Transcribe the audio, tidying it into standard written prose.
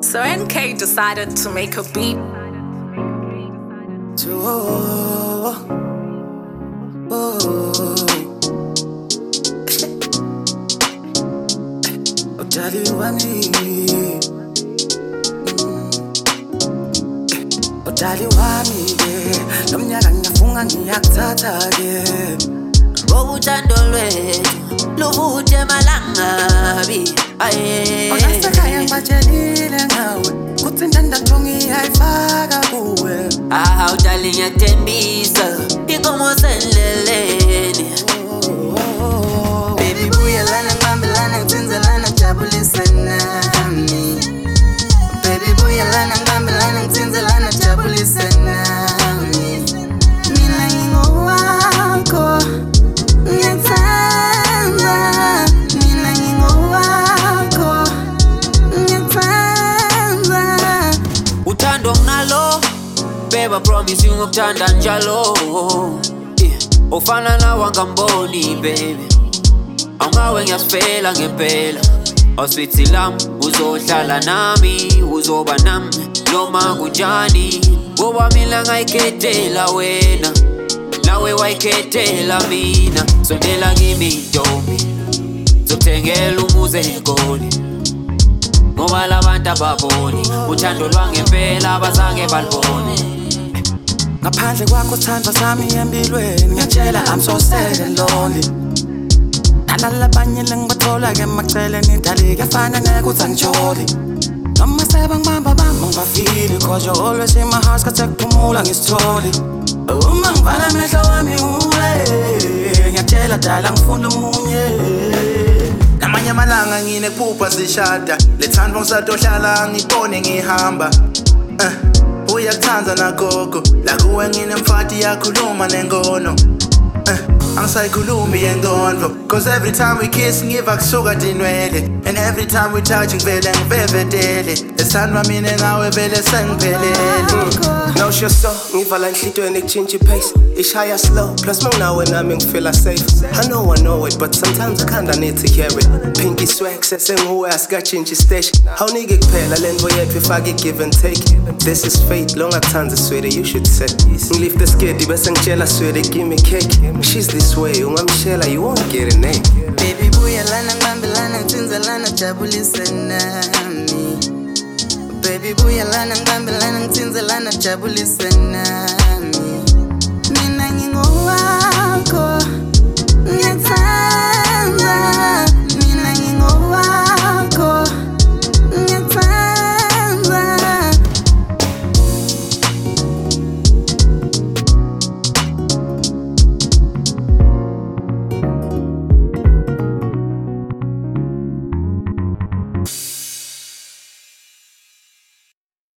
So NK decided to make a beat. Udali wami, udali wami ke, lomnyaka ngiyafunga ngiyakuthatha ke. Ngokuthando lwethu luvuthe malangabi aye. Onasekhaya ngibatshelile ngawe, kuthi ndandatho ngiyayifaka kuwe. Aha udali ngiyathembisa, inkomo sendleleni. Baby buyelana ngibambelana ngitsinzelana jabulisa nami. Baby buyelana ngibambelana ngitsinzelana jabulisa nami. Mina ngingowakho ngiyathanda, mina ngingowakho ngiyathanda. Uthando nginalo, beba promise ngokuthanda njalo. Ufana nawe ngamboni baby, awungawe ngiyasifela ngempela. Awusweethi lami uzohlala nami, uzoba nami noma kunjani. Ngoba mina ngayikhethela wena, nawe wayikhethela mina. Sondela kimi ntombi, zokuthengela umuzi eGoli. Ngoba labantu ababoni uthando lwangempela abazange balibone. Ngaphandle kwakho sithandwa sami empilweni, ngiyatshela I'm so sad and lonely. Nalabanye lengibathola ke maceleni idali kuyafana ngeke uthi angijoli. Noma sebangibamba bamba ngibafile, cause you're always in my heart, skathi kuphumula ngisitholi. Uma ngivala amehlo wami uwe, ngiyatshela dala ngifuna omunye. Namanye amalanga nginekuphupha sishada, lethandwa ngisatohlala ngibone ngihamba. Uyakuthanza nagogo, la kuwe nginemfati yakhuluma nengono. Angisayikhulumi yengondvo, cause every time we kiss ngiva kusuka dinwele, and every time we touch ngivele ngivevedele. Lesandwa mina nawe vele sengiphelele. Nosho so, ngivala enhlitweni kutshintsha ipace, ishaya slow, plus manginawe nami ngifeel safe. I know it, but sometimes I kinda need to hear it. Pinky swag, sesenguwe asikatshintshi station. Awunike kuphela lento yethu ifake give and take. This is fate, long akuthanda sweetie, you should say. Ngilift the skiddy bese ngitshela sweetie, give me cake. She's this way, ungamshela, you won't get a name. Baby buyelana ngibambelana ngitsinzelana jabulisa nami. Baby buyelana ngibambelana ngitsinzelana jabulisa nami. Mina ngingowakho